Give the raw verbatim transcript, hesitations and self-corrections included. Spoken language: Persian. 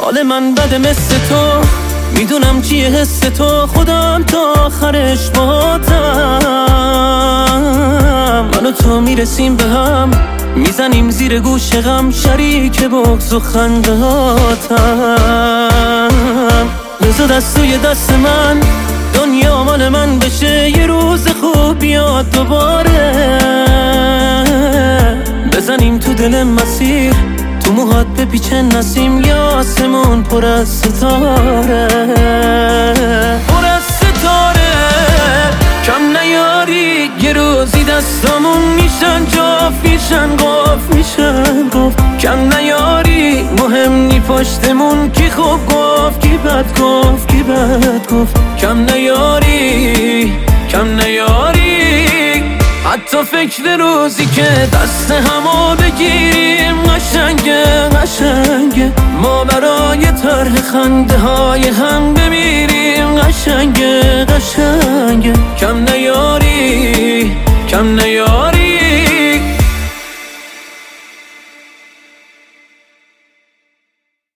حال من بده مثل تو، میدونم چیه حس تو، خودم تا آخرش باهاتم. من و تو میرسیم به هم، میزنیم زیر گوش غم، شریک بغض و خندهاتم. بذار دست توی دست من، دنیا مال من بشه، یه روز خوب بیاد دوباره. بزنیم تو دل مسیر، تو موهات بپیچه نسیم، یا آسمون پر از ستاره، پر از ستاره. کم نیاری یه روزی دستامون میشن جاف، میشن قاف، میشن گفت. کم نیاری مهم نی پشتمون کی خوب گفت کی بد گفت کی بد گفت. کم نیاری کم نیاری حتی فکر روزی که دست همو بگیریم. قشنگه قشنگه ما برای طرح خنده های هم بمیریم. قشنگه قشنگه کم نیاری کم نیاری.